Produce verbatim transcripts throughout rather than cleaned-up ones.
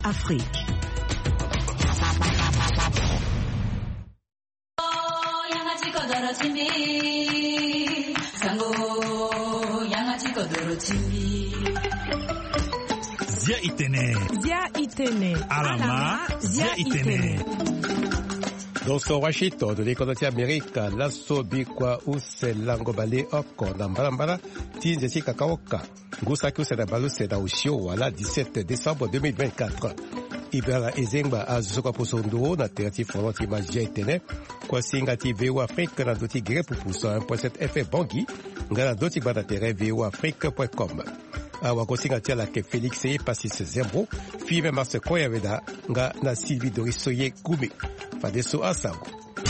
Afrique. Zia Itene. Zia Itene. Alama. Zia Itene. Doso Washington de l'école d'Amérique, l'asso bikwa use lango bale oko na mbalambala ti nzeti kakaoka. Ngusaki use na balu se na ushio wala dix-sept décembre deux mille vingt-quatre. Ibera ezengba azusoka posonduo na terati fonoti ma Zia Itene. Kwa singa ti V O Afrique na doti gire pupuso un point sept F M Bangui. Ngana doti bada tere V O Afrique point com. Awa kosinga tia la ke Félix e Passis Zembro. Five mars koya veda nga na Sylvie Doris Soye Koumé. Fadeso Asango.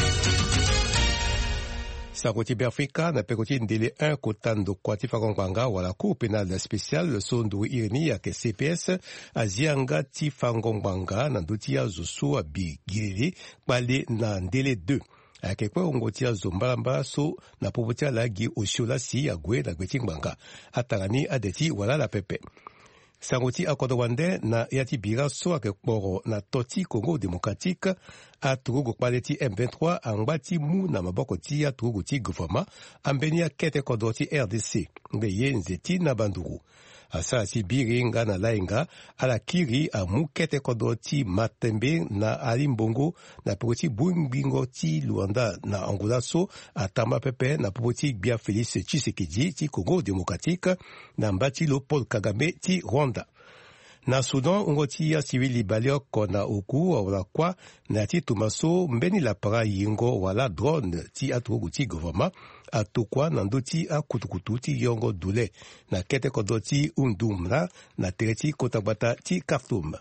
Sakoti Berfika na pekoti ndele un kotando kwati fangongwanga wala cour pénale spéciale sondu irni ya ke C P S azianga ti fangongwanga na nduti ya zusu abigilele bale na ndele deux. Akekwe ongoti ya zombalamba so na popotia lagi oshola si ya gwe na gwetingbanga atangani adeti wala la pepe. Sangoti akodo wande na yati bira so akekporo na toti Congo démocratique a turugo kpaleti M vingt-trois angbati mu na maboko ti ya turugo ti gouvernement ambeni ya kete kodo ti R D C ngeye nzeti na banduru. Asa si biri nga na lainga ala kiri a mu kete kodo ti matembe na alimbongo na poti bumbingo ti Luanda na Angola so atama pepe na poti Bia Félix Tshisekedi ti Congo démocratique na mbati lo Paul Kagame ti Rwanda. Na Sudan ungoti ya civil libalio kona uku wala kwa na ti tumaso mbeni la para yingo wala drone ti atugu ti gouvernement atukwa na ndoti a kutukutu ti yongo dule na kete kodo ti undumla na tereti kotabata ti Khartoum.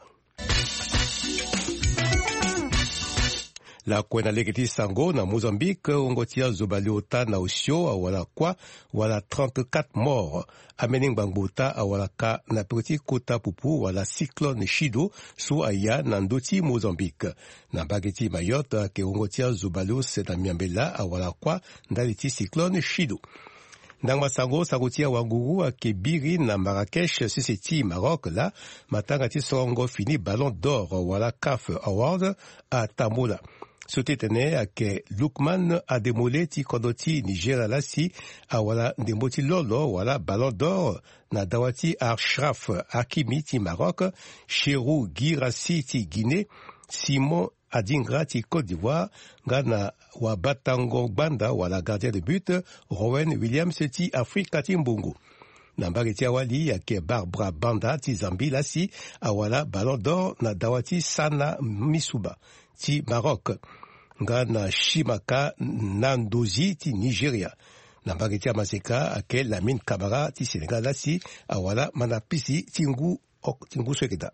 La kwena legeti sango na Mozambique ongotia zobaliota na osio wala kwa wala trente-quatre morts amening bangbota awala ka na petit kota pupu wala cyclone Chido su aya na ndoti Mozambique na bageti Mayotte ke ongotia zobalio se na miambela awala kwa ndaliti cyclone Chido. Ndang masango sagotia wanguru ake biri na Marrakech siseti Maroc la matanga ti songo fini ballon d'or wala C A F Award a Tambola. Sotetene ake Lukman Ademole ti kodoti Nigeria la si awala ndemboti lolo wala ballon d'or na dawati Ashraf Hakimi ti Maroc, Cherou Girassi ti Guinée, Simon Adingra ti Côte d'Ivoire, Ghana wa Batango Banda wala gardien de but, Rowan Williams ti Afrika ti Mbongo. Nambari ti awali yake Barbara Banda ti Zambie la si awala ballon d'or na dawati Sana Misuba ti Maroc. Ngana Shimaka Nandozi ti Nigeria. Nambari ti Amaseka ake Lamine Kamara ti Senegal la si awala Manapisi ti Ngu Tingu Swekeda.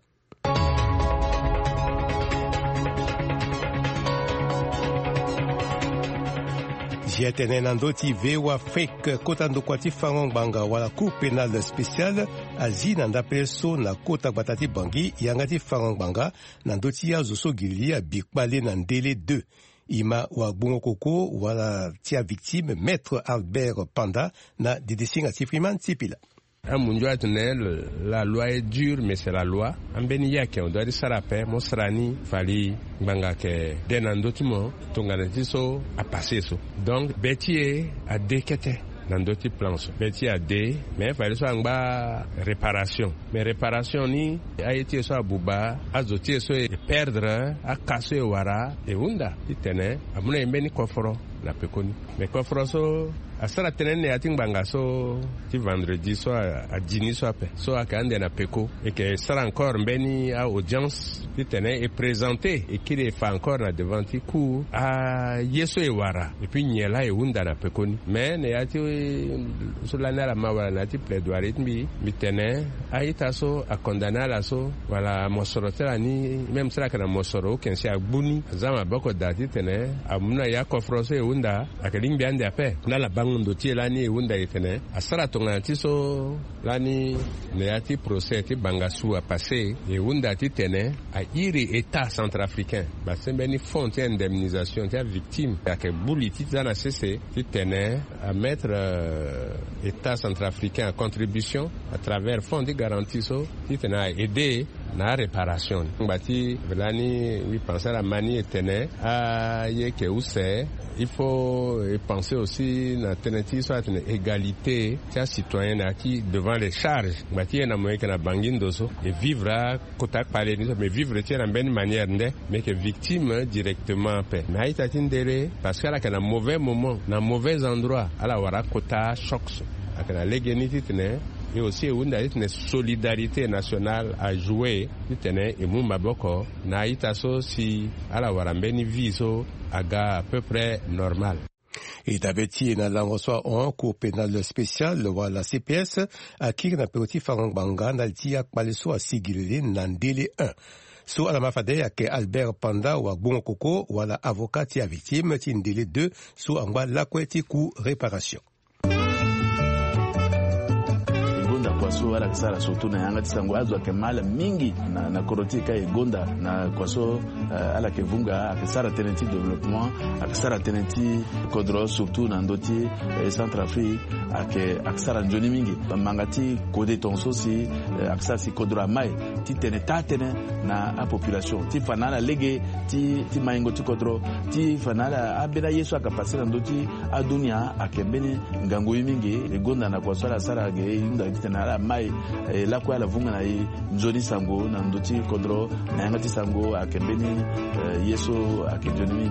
Jiatene nando ti V O Afrique kotando kwati fangongbanga wala cour pénale spéciale azi nanda peso na kota batati bangi yangati fangongbanga nando ti ya zoso gili ya bikpale na ndele deux. Ima wa bungo koko wala tia victime maître Albert Panda na didisinga ti Freeman Tipila. La loi est dure, mais c'est la loi. En Beniyake, on doit dire Sarapé, Mosrani, Fali, Bangake, Denandotimo, Tonganatiso, a passé ça. Donc, Bétier a déquêté dans d'autres plans. Bétier a dé, mais il fallait soit en réparation. Mais réparation, ni, a été soit à Bouba, a zoté soit perdre, a cassé Wara, et Wunda, il tenait, a mon embeni Koforo, la péconi. Mais Koforo, so, a sara tenene ating banga so ti vendredi so a dini so ape so a kande na peko et que sera encore mbeni a audience ti tene et présenté et qui le fait encore na devant ti cour a yeso e wara et puis nyela e unda na peko ni mais ne ati so la na ma wala na ti plaidoirie mi mi tene a ita so a condamner la so wala mosoro tela ni même sera kana mosoro ken si a buni zama bako dati tene amuna ya kofroso e unda akaling biande ape na la ndoti lani e wunda itene asara tonga tiso lani neati procès ti bangasu a passé e wunda ti tene a iri état centrafricain ba sembeni fond ti indemnisation ti victime ya ke buli ti zana cessé ti tene a mettre euh, état centrafricain à contribution à travers fonds de garantie so ti tene a aider na réparation ngati velani oui penser la manie tenait à yeke use. Il faut penser aussi na teneti soit une égalité tia citoyen qui devant les charges ngati na moyen que na bangindo so et vivre kota parler mais vivre tia na bonne manière nde mais que victime directement pe na itatindele parce que là que na mauvais moment na mauvais endroit ala wara kota choc akana legeniti tene et aussi une solidarité nationale à jouer tene et mu maboko na itaso si ala warambeni viso aga à peu près normal. Et d'habitude, il y a un cours pénal spécial, la C P S, à qui on a petit Farang-Banga, n'alti à Palesso à Sigilé, n'andélé un. So, à la mafade, à Albert Panda ou à Bongokoko, ou à la avocat, à victime, t'indélé deux, so, en bas, la couette, coup, réparation. Kwaso ala kisara surtout na yanga tisango azwa kemala mingi na na korotika egonda na kwaso uh, ala kevunga akisara tenenti développement akisara tenenti kodro surtout na ndoti eh, Centrafrique ake akisara njoni mingi mangati kode tonso si uh, akisara si kodro mai ti tene tatene na a population ti fanala lege ti ti maingo ti kodro ti fanala abela yesu akapasira ndoti adunia akembeni ngango mingi egonda na kwaso ala sara ge inda tena la mai la kwa la vunga na njoni sango na ndoti kodro na yangati sango akembeni yeso akejoni.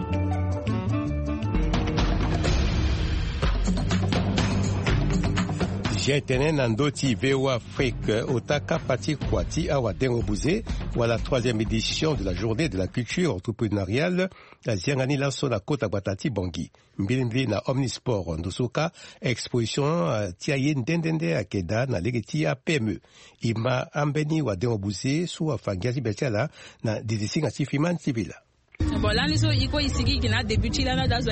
J'étais Nandoti V O Afrique, Otaka Pati Kwati Awadengo Bouzé, ou la troisième édition de la journée de la culture entrepreneuriale, la Ziangani Lanso na Kota Batati Bangui. Mbilindri na Omnisport Ndosoka, exposition Tiayen Dendende Akeda na Legeti A P M E. Ima Ambeni Wadengo Bouzé, sous Afangiazi Betala, na Dizisinga Tifiman Tibila. Bon, là, nous sommes ici qui a débuté là, dans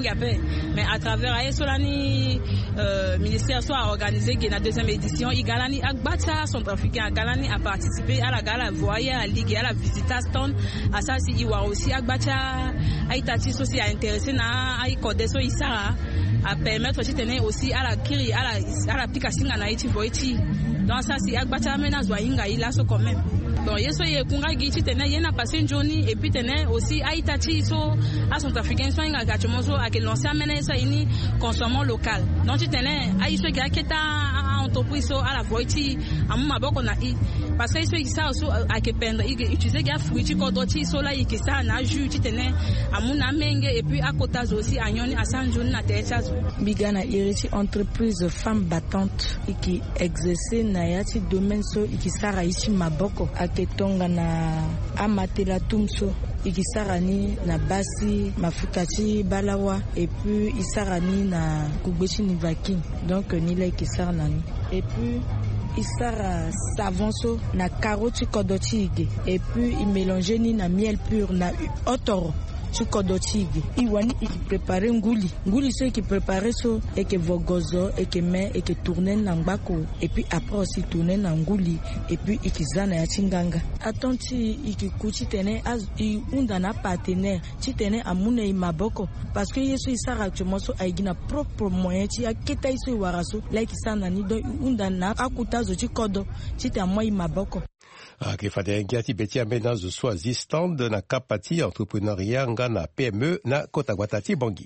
mais à travers Aïsolani, le ministère soit organisé qui la deuxième édition, il galani Agbata, son africain, Galani a participé à la gala, voyé à la ligue, à la visite à Stone, à ça, si il y a aussi Agbata, Aïtati aussi à intéressé na Aïkodeso Issa, à permettre aussi à la Kiri, à la l'application à Naïti Voiti. Donc ça, si Agbata mena Zoainga, il a ce quand même. Bon, yeso ye kunga gichi tena yena passé une journée et puis tena aussi Aïtati so à son africain so inga gachomoso à que lancer amena ça ini consommons local. Donc tena aïso ki aketa entreprise so à la voiti amu maboko na i parce que iso ça so à que pendre utiliser ga fruit ko doti so la ki ça na jus tena amu na menge et puis à kota aussi anyoni à san journée na tesa bigana iriti entreprise femme battante qui exercer na yati domaine so qui sara ici maboko ketonga na amatela tumso ikisarani na basi mafukati balawa et puis isarani na kubeshi ni vakin donc ni la ikisarani et puis isara savonso na karoti kodotige et puis il mélange ni na miel pur na otoro chukodotige iwani iki prepare nguli nguli so qui prépare so et que vogozo et que met et que tourner na ngako et puis après aussi tourner na nguli et puis ikizana ya chinganga atonti ikikuchi tene az i unda na partenaire ti tene amune imaboko parce que yeso isara chomoso aigina propre moyen ti aketa iso waraso like sana ni do unda na akutazo ti kodo ti te amoi imaboko. Ake fade ngiati beti amena zo swazi stand na kapati entrepreneuriat nga na P M E na Kota Guatati Bangui.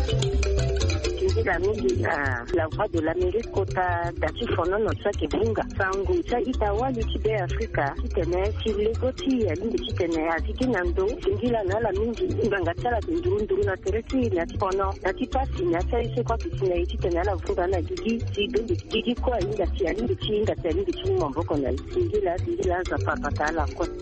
La la la voix de l'Amérique kota dati fono no tsake bunga sangu cha itawa likibe Afrika kitene chilegoti ya lindi kitene aziki nando ngila na la mingi nganga tsala ndurunduru na tereti na fono dati pasi na cha ise kwa kitene kitene la vunga na gigi sidundi gigi kwa inga tia lindi chinga tia lindi chinga mboko na ngila ngila za papata la kwa.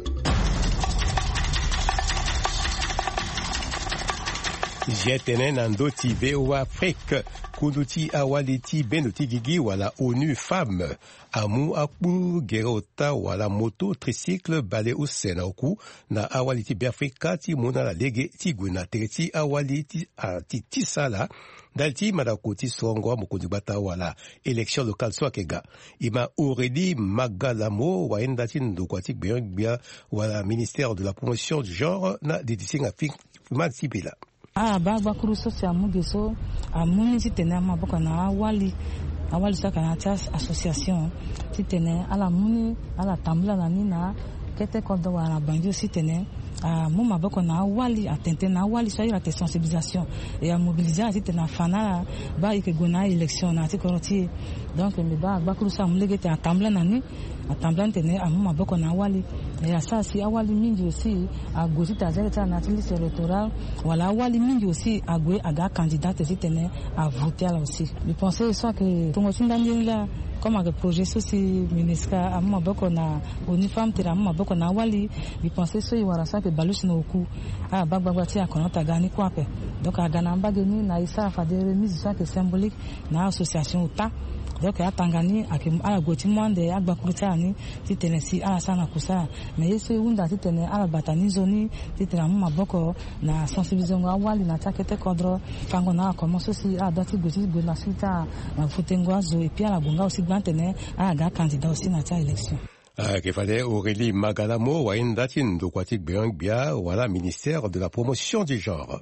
Jetenen Nandoti V O Afrique, Kunduti Awaliti Benoti Gigi wala ONU Femmes, Amu Akbu Gerota wala moto tricycle bale usena oku na Awaliti Biafrika ti mona la lege ti gwena tereti Awaliti ati tisala dalti madakoti songo mukundi bata wala élection locale swakega ima Aurélie Magalamo waenda ti ndokwati bia wala ministère de la promotion du genre na didisinga fima sibila. Ah, baba kuruso si amugeso amuni titene maboko na awali awali saka na chas association titene ala muni ala tambula na nina kete kodo wa bangi aussi tene a mo maboko na wali atente na wali so ira te sensibilisation et à mobiliser ati tena fana ba ikegona élection na ati koroti donc me ba ba krusa mlegete atambla nani atambla tene a mo maboko na wali et à ça si awali mingi aussi a gozi tazeta na liste électorale wala awali mingi aussi a gwe aga candidate ati tene a voter là aussi je pensais soit que tongo tindani là comme un projet soci ministre à mon maboko na uniforme tera mon maboko na wali je pensais so iwara ça que balusi no ku ah bagbagwati akonota gani kwape donc agana mbageni na isa fa de remise ça que symbolique na association uta donc ya tangani akim ala gotimande agbakuruta ni titenesi ala sana kusa mais yeso unda titene ala batani zoni titena mon maboko na sensibilisation wali na takete kodro fango na commence aussi à dati gozi go na suita na futengo zo et puis ala gonga aussi bantene aga candidat aussi na ta élection. Ah, qu'il fallait Aurélie Magalamo, Waindatin, de Kwatik Biangbia, voilà, ministère de la promotion du genre.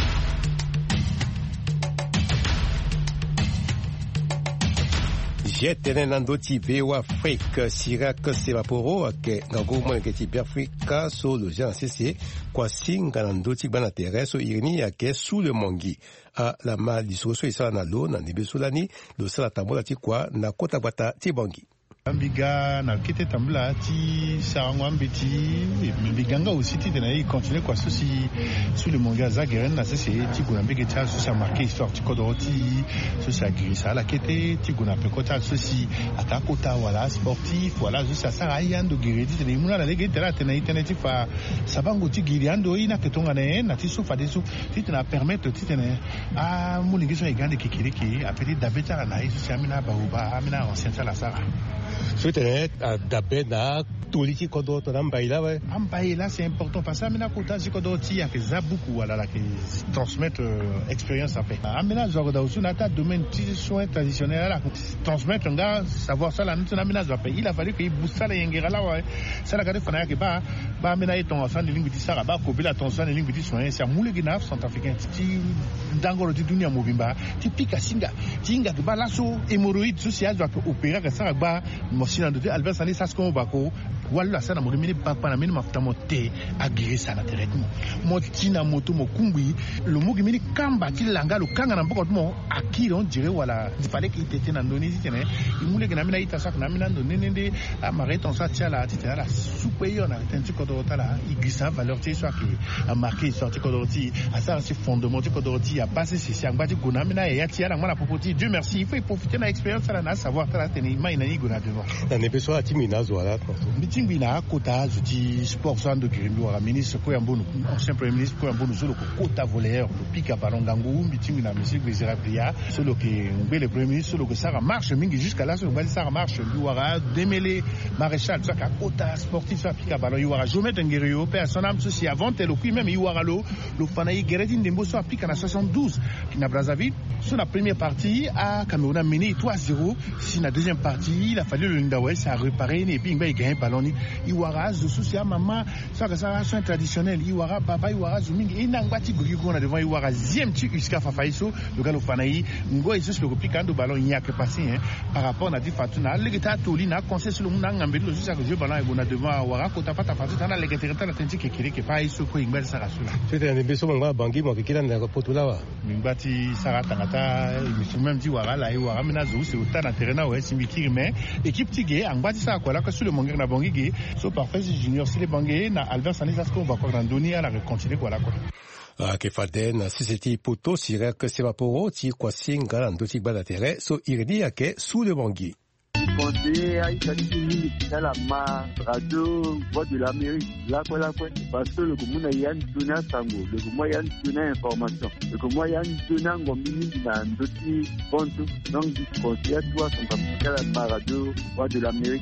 Jetene nandoti bewa Afrique, Sirak Sevaporo, ke ngagouman ke ti Afrika, so le G C C, kwa singa nandoti banatere, so irini ake sous le mongi. A la mal disoso isa na lo, na nebesolani, lo salatambo la ti kwa, na kota bata ti bangi. Ambiga na kete tambula ti sarangwambe ti mbiganga aussi ti tena continuer quoi ceci sous le manga zageren na c'est ti gonambe ke ta ça marqué histoire ti kodoti ceci a grisa la kete ti gonambe ko ta ceci atakota wala sportif voilà ça ça ayando giredi tena muna la lege tena tena tena ti fa sabango ti giriando ina ke tonga ne na ti sofa de so ti tena permettre ti tena a mulingi so igande kikiriki apeli dabeta na iso samina bahuba amina ancien la sara. Soutenir d'abord toliki kodo to nambaila ouais ambaila c'est important parce que amena kota sikodo ti ya ke zabuku wala la ke transmettre expérience après amena zo da usuna ta domaine ti soins traditionnels là transmettre nga savoir ça la nutuna amena zo il a fallu que bussa la yengera la ouais ça la ka fana ke ba ba amena eton ensemble de lingue ti sara ba ko bila tension de lingue ti soins c'est amule gina centrafricain ti ndangolo ti dunia mobimba ti pika singa tinga ke ba laso hémorroïde social doit opérer que ça ba mosina de Albert Sani Sasko Bako wala sana mo mini papa na mini mafuta mote agiri sana directement mo tina moto mo kumbi le mo mini kamba kilanga lo kanga na mboko mo akiri on dirait wala il fallait qu'il était na ndoni tene imule ke na mina ita sak na mina ndoni nende amare ton sa tia la tita la supérieur na tenti ko do tala igisa valeur ti so ki a marqué sorti ko do ti a ça c'est fondement ti ko do ti a passé c'est si angba ti gona mina ya tia la mala popoti Dieu merci il faut profiter na expérience la na savoir tala teni mai na ni gona devant na ne besoin timina zo ala Tinguina kota zuti sport sans de Grimbo à ministre ko yambono ancien premier ministre ko yambono solo ko kota voleur le pika balongangu Tinguina monsieur Grisera Pria solo que ngbe le premier ministre solo que ça marche mingi jusqu'à là solo que ça marche Yuara démêlé maréchal ça ka kota sportif ça pika balon Yuara Jomet Ngerio personne ceci avant tel au même Yuara lo le fanaï Geredin Dembo so pika na soixante-douze qui na Brazzaville sur la première partie à Cameroun a mené trois à zéro si la deuxième partie il a fallu le Ndawe ça a réparé et puis il gagne ballon Iwara Zosusia Mama, ça que ça c'est traditionnel. Iwara Baba Iwara Zuming, Inangwati Gogigo on a devant Iwara Ziem tu Uska Fafaiso, le gars au Fanaï, Ngo et juste le replicant de ballon il y a que passé hein, par rapport à Fatuna, le gars Tolina, conseil sur le monde en Gambie, le juste que je ballon et on a devant Iwara, Kota Pata Fatuna, le gars Tereta, l'Atlantique et Kiri, qui est pas iso, quoi, Ingba Sarasula. C'était un émission Manga Bangi, moi qui l'a n'a pas tout là. Mingbati Saratangata, il faut même dire Iwara, la Iwara Menazo, c'est au tas d'intérêt, ouais, c'est Mikiri, mais équipe Tigé, Angbati Sarakola, que sur le Manga na Bangi, so parfait junior si les bangé na Albert Sani Sasko va quoi randonner à la continuer quoi là quoi ah que faden si c'était poto Sirak Sevaporo ti kwa singa ndoti balatere so iridi yake sous le bangi conseiller à Italie dans la ma radio voix de l'Amérique là quoi là quoi parce que le commun a yann tuna sango le commun yann tuna information le commun yann tuna ngomini na ndoti ponto donc du conseiller toi son capitaine la ma radio voix de l'Amérique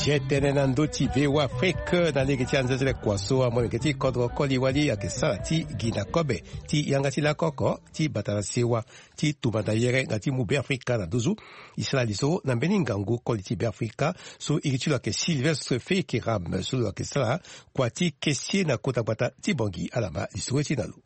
jetene na ndoti vewa Afrique na ligi chanza zile kwa soa mwana kiti kodro koli wali ya kesala ti gina kobe ti yanga ti la koko ti batala sewa ti tumanda yere ngati mube Afrika na duzu isla liso na beningangu koli ti be Afrika so igichula ke Sylvestre Feke ram so lo kesala kwa ti kesie na kota bata ti bongi alama liso ti nalu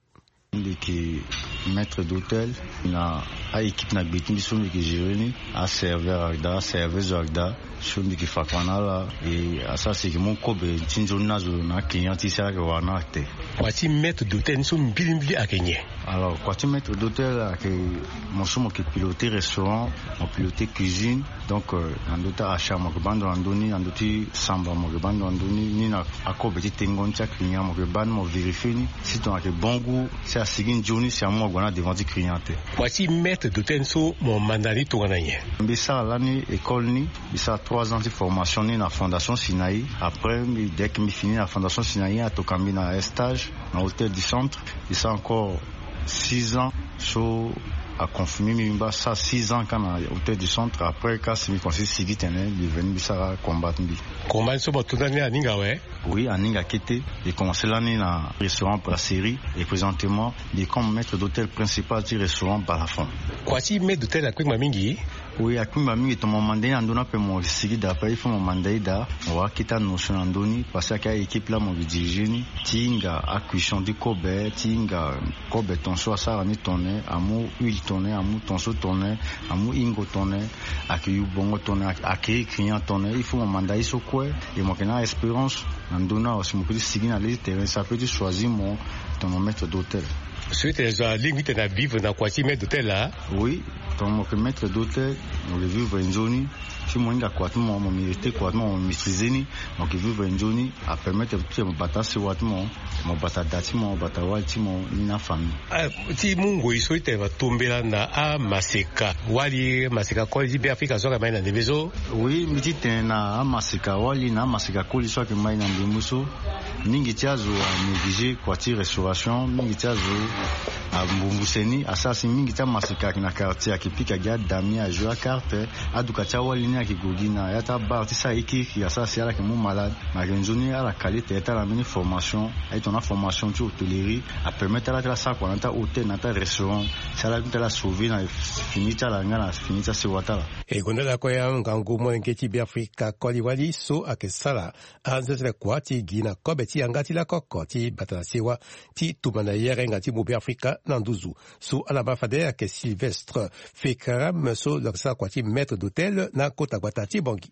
qui maître d'hôtel na a équipe na bitin sumi qui géré a serveur agda serveuse agda sumi qui fakwana la et ça c'est que mon kobe tinjo nazo na client isa que wana te kwati maître d'hôtel sumi bilimbi akenye alors kwati maître d'hôtel que mon somo qui piloter restaurant mon piloter cuisine donc en dota achat mo bando andoni andoti samba mo bando andoni ni na akobe ti tengon cha client mo ban mo vérifier ni si ton a que bon goût c'est sigin journée c'est moi gona devant du client voici maître d'hôtel so mon mandani to gananye bisa l'année école ni bisa trois ans de formation ni na fondation Sinaï après dès que me fini la fondation Sinaï à tokambi na stage na hôtel du centre bisa encore six ans so a confirmé mimba ça six ans quand à hôtel du centre après quand c'est mi conseil sigi tene il venu bisa combattre bi combat so botundani aninga we oui aninga kete il commencé l'année na restaurant brasserie et présentement il est comme maître d'hôtel principal du restaurant Balafon kwati maître d'hôtel avec mamingi oui avec mamingi to mandé andona pe mo sigi d'après il faut mo mandé da on va quitter notion andoni parce que équipe là mo diriger ni tinga acquisition du kobe tinga kobe ton so ça ni tonné amu huile tonné amu ton so tonné amu ingo tonné accueillir bongo tonné accueillir client tonné il faut mo mandé so quoi et mo kena espérance andona aussi mo peut sigi na les terrain ça peut choisir mon ton maître d'hôtel suite à limite na vivre na kwati maître d'hôtel là oui ton maître d'hôtel on le vivre en zone si moi nga kwati mo mo mériter kwati mo maîtriser ni donc vivre en zone a permettre tout mo bata se wat mo mo bata dati mo bata wati mo na famille ah ti mungo iso ite va tombela na a maseka wali maseka ko di be Afrika so ka mai na debezo oui miti tena a maseka wali na maseka ko li so ka mai na demuso ningi tiazo a négliger kwati restauration ningi tiazo a mbumbuseni asasi mingi ta maseka na quartier akipika ga dami a jouer carte adukacha wali ni akigogina yata bar tisa iki asasi ala ke mo malade na genzoni ala qualité ta la mini formation et ton formation tu hôtellerie a permettre à la ça quoi na ta hôtel na ta restaurant ça la ta la sauver na finita la ngana finita se wata e gondela ko ya ngangu mo ngeti bi Afrika ko liwali so akesala anzela kwa ti gina kobe ti angati la koko ti batala sewa ti tumana yere ngati mo bi Afrika nanduzu so ala bafade ke Sylvestre Fekaram so laksa kwa ti maître d'hôtel na kota gwatati bongi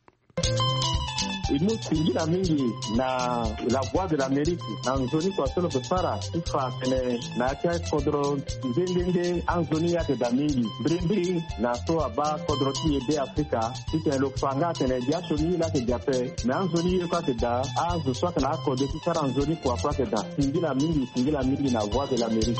imusingira mingi na la voix de l'Amérique na nzoni kwa solo besara ifa kene na cha kodro ndenge anzoni ya de mingi brimbri na so aba kodro ti de Afrika tite lo fanga kene ja shoni la ke jape na anzoni kwa ke da azu so kana ko de sara anzoni kwa kwa ke da singira mingi singira mingi na voix de l'Amérique.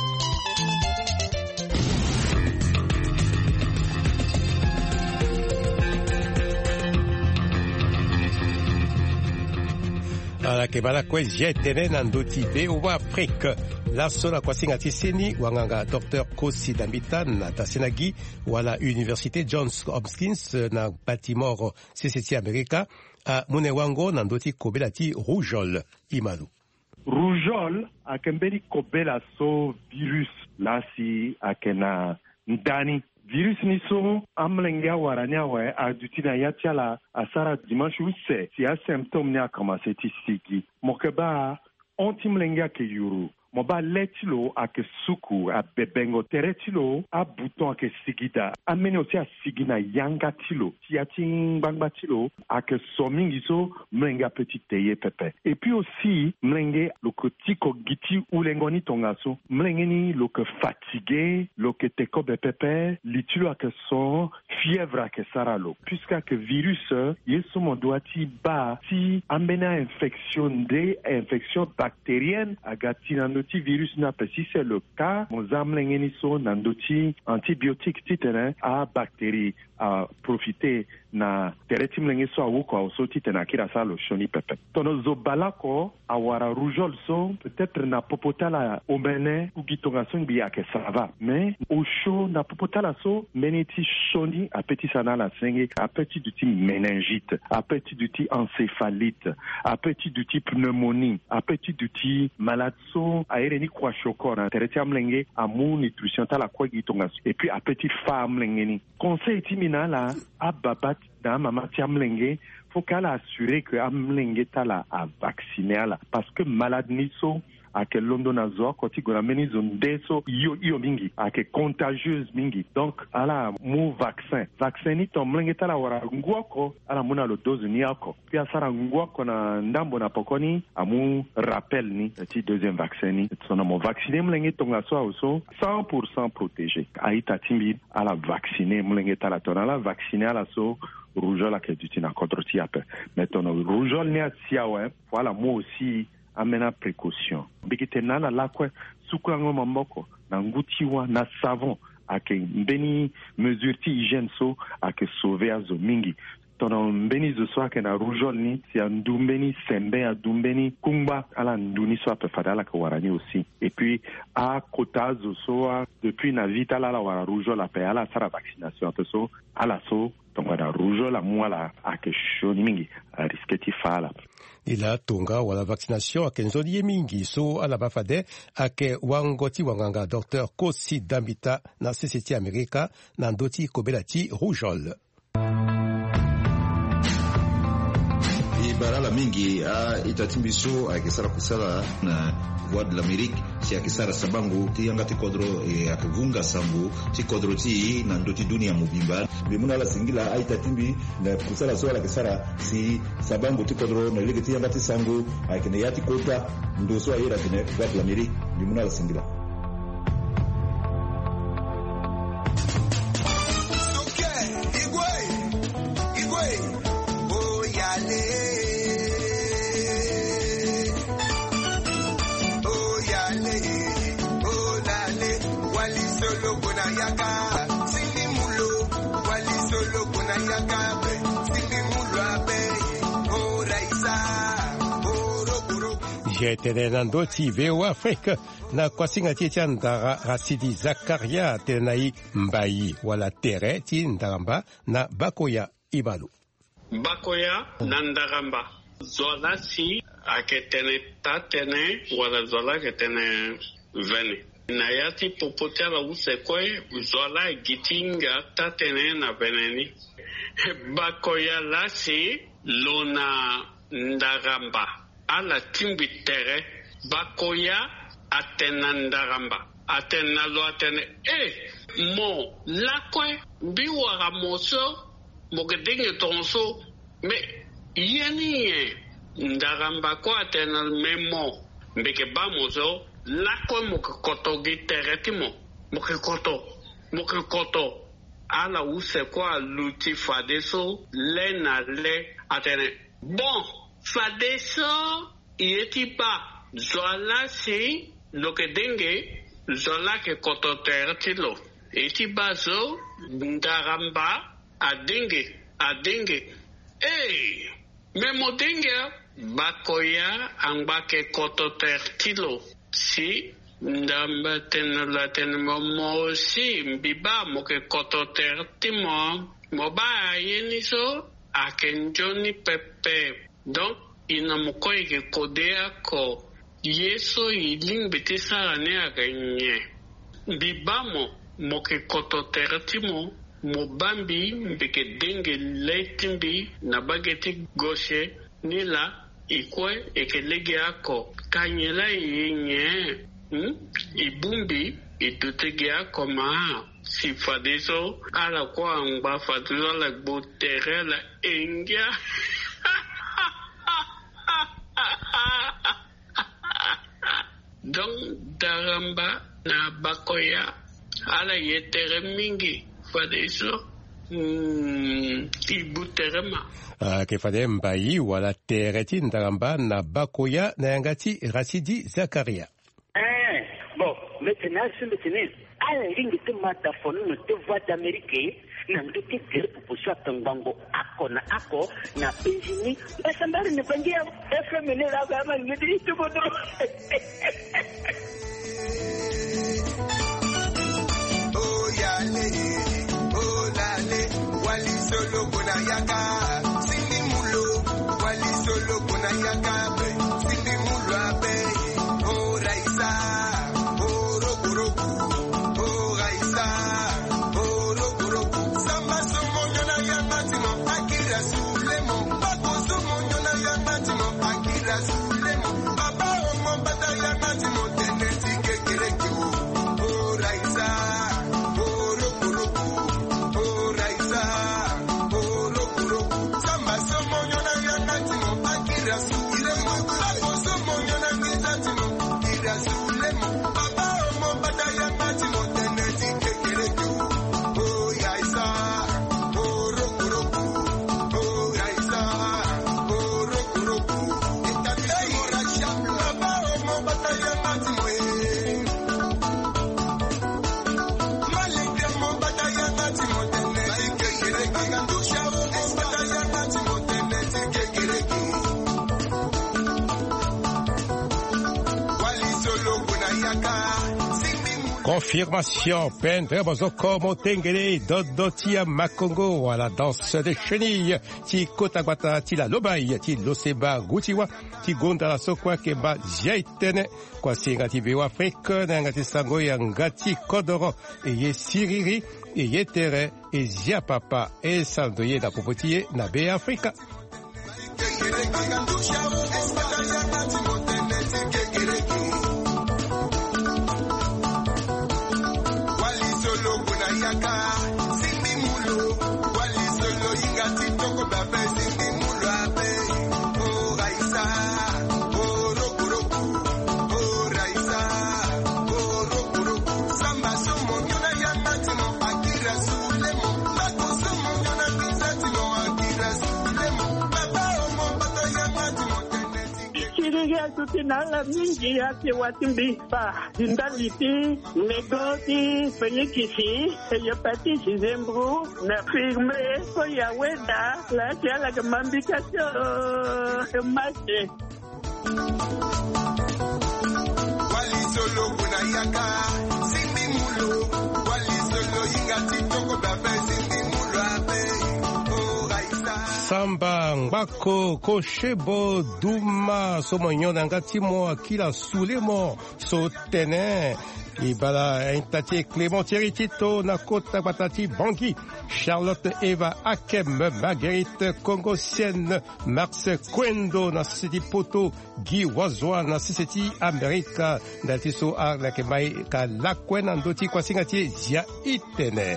ala ke bala kwe jetene na ndoti be wa Afrique la sola kwa singa tiseni wanganga Docteur Kosi Dambita na tasenagi wala Université Johns Hopkins na Baltimore C C T America a mune wango na ndoti kobela ti rougeole imalu rougeole akembeli kobela so virus lasi akena ndani virus ni so amlenga waranya wa adutina yatiala asara dimanche use si a symptôme ni a commencé ti sigi mokeba ontimlenga ke yuru moba letilo ake suku a bebengo teretilo a bouton ake sigida amene aussi a sigina yanga tilo tiati ngbangba tilo ake somingi so mlenga petit teye pepe et puis aussi mlenge lo kotiko giti ulengoni tongaso mlenge ni lo ke fatigué lo ke teko be pepe litilo ake so fièvre ake saralo puisque que virus yeso mo doati ba ti amena infection de infection bactérienne agatina ti virus na pe si c'est le cas mo zamlengeni so nandoti antibiotique titene a bactérie a profiter na tereti mlenge so awuko so titena kira salo shoni pepe tono zobalako awara rougeole so peut-être na popotala omene ugitonga songi ake sava mais au chaud na popotala so meniti shoni a petit sana la senge a petit du type méningite a petit du type encéphalite a petit du type pneumonie a petit du type malade so a ereni kwa shoko na tereti mlenge amu nutrition tala kwa gitonga et puis a petit femme mlenge ni conseil timina la ababat dans maman tiamlenge faut qu'elle assurer que amlenge tala a vacciner la parce que malade ni so a que London azo koti gona meni zone deso yo yo mingi a que contagieuse mingi donc ala mu vaccin vaccin ni tomlenge tala wara ngwako ala muna lo dose ni ako pia sara ngwako na ndambo na pokoni amu rappel ni ti deuxième vaccin ni sona mo vacciner mlenge tonga so also cent pour cent protégé aita timbi ala vacciner mlenge tala tona la vacciner ala so rougeole ke dutina contre ti ape maintenant rougeole ni atia ouais voilà moi aussi amena précaution bikite nana lakwe sukulango mamboko na ngutiwa na savon ake mbeni mesure ti hygiène so ake sauver azo mingi tono mbeni zo so ake na rougeole ni si andumbeni sembe adumbeni kumba ala nduni so ape fadala ka warani aussi et puis a kota zo so depuis na vita la la wara rougeole ape ala sara vaccination ape so ala so tonga na rougeole amwala ake shoni mingi risketi fala ila tonga wala vaccination ake nzoni ye mingi so ala bafade ake wangoti wanganga docteur Kosi Dambita na C C T Amerika na ndoti kobelati rougeole barala mingi a itatimbiso akisara kusala na voix de l'Amérique si akisara sabangu ti angati kodro e akivunga sambu ti kodro ti na ndoti dunia mubimba bimuna la singila a itatimbi na kusala so akisara si sabangu ti kodro na lege ti angati sangu akine yati kota ndo so ayira tine voix de l'Amérique bimuna la singila jetene na ndoti V O Afrique na kwasinga ti tia ndara Rasidi Zakaria tenai mbayi wala tere ti ndaramba na Bakoya Ibalu Bakoya na ndaramba zola si aketene tatene wala zola ketene vene na yati popotela usekwe zola gitinga tatene na veneni Bakoya lasi lona ndaramba ala timbi tere Bakoya atena ndaramba atena lo atene eh mo lakwe biwara moso mogedenge tonso me yeni ndaramba ko atena memo mbeke ba moso lakwe mokoto giteretimo mokoto mokoto ala use kwa luti fadeso le na le atene bon fadeso yetiba zola si loke denge zola ke kototer tilo yetiba zo ndaramba adenge adenge eh memo denge Bakoya ambake kototer tilo si ndamba tenula tenmo mo si mbiba moke kototer timo moba yeniso akenjoni pepe donc ina mokoi ke kodea ko yeso iling beti sarane aganye bibamo moke kototer timo mobambi mbeke denge letimbi na bageti gauche nila ikwe ekelege ako kanyela yenye hmm? ibumbi itutege ako maa si fadeso ala kwa angba fadeso la gbotere la engia donc daramba na Bakoya ala yetere mingi fadeso mm, ibuterema Uh, ke fade mbayi wala tereti ndaramba na Bakoya na yangati Rasidi Zakaria. Eh, bon, maintenant, c'est maintenant. À la ligne de ma téléphone, de voix d'Amérique, na ndoti kere pupushwa tangbango ako na ako na penjini basambari ne pangia F M ne la kama ngidi tubodo oh yale oh lale wali solo kuna yaka sindi mulo wali solo kuna yaka sindi mulo abe oh raisa oh rokuroku oh raisa oh rokuroku samba somo nyona ya matimo akira sulemo bako somo nyona ya matimo akira sulemo baba omo bata ya matimo teneti kekereki oh raisa oh rokuroku oh raisa oh rokuroku samba somo nyona ya matimo akira sulemo bako somo nyona ya matimo akira sulemo baba omo bata ya matimo teneti kekereki oh raisa oh rokuroku oh raisa oh rokuroku itabisi rasha baba omo bata ya matimo malika mo bata ya matimo teneti kekereki ngandusha omo bata ya matimo teneti kekereki wali solo kuna yaka Confirmation, pendre bozoko motengele dodotia makongo, voilà, danse des chenilles, ti kotaguata, ti la lobaï, ti loseba gutiwa, ti gonda la sokwa keba jaitene, kwa singa ti bewa Afrique, nangati sango yangati kodoro, eye siriri, eye tere, e zia papa, e sandoye na popotiye na be Afrika. Tutinala mingi ati watimbi pa dindaliti negoti fenyikisi eyopati zembru na firme ko yaweda la tiala gamambikacho mache wali solo kuna yaka sindi mulo wali solo ingati toko babe sindi mulo abe Samba Ngako Koshebo Duma Somonyo Nangatimo Akila Sulemo Sotene Ibala Intati Clémentiri Tito Nakota Batati Bangui Charlotte Eva Akem Marguerite Congosienne Max Kwendo Nasiti Poto Guy Wazwa Nasiti Amerika Natiso Arlakemai Kalakwen Andoti Kwasingati Zia Itene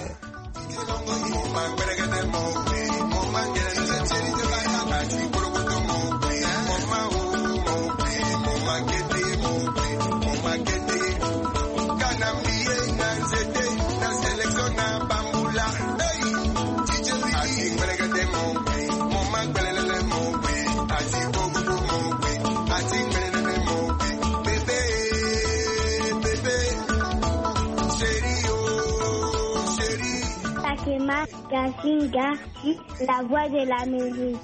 Gazinga, la voix de l'Amérique.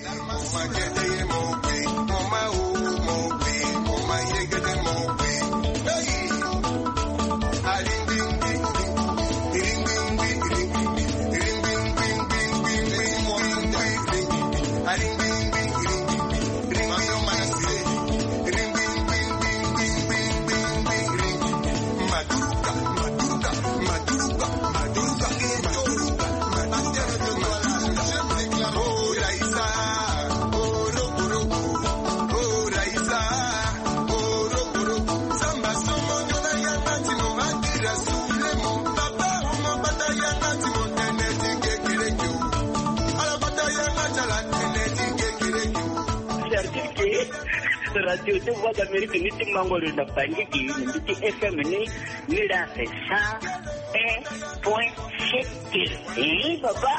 Radio de Voix d'Amérique ni timango le napangiki ni F M ni ni la cent un point sept. Eh papa.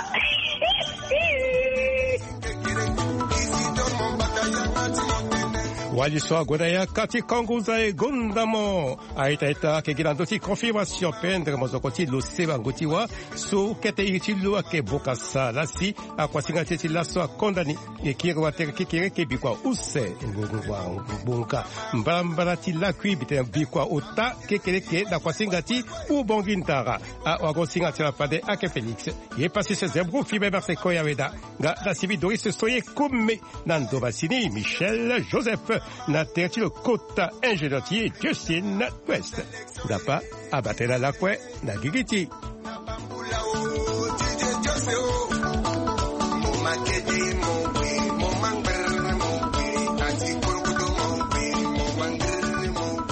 waliso godaya kati kanguza e gondamo aita ita ke girandoti confirmation pendre mozokoti lo sebangoti wa so kete itilu ke bokasa lasi akwasinga teti laso akondani e kirwa tere kikere ke bikwa use ngwa bunka mbambara ti lakwi bite bikwa ota kekere ke da kwasinga ti u bongintara a wagosinga ti pade ake Felix ye passé ce zebro fibe verse koya weda ga da sibi Doris soye kumme nando basini Michel Joseph na terti le kota ingénieur Justine West dapa abatela la kwe na gigiti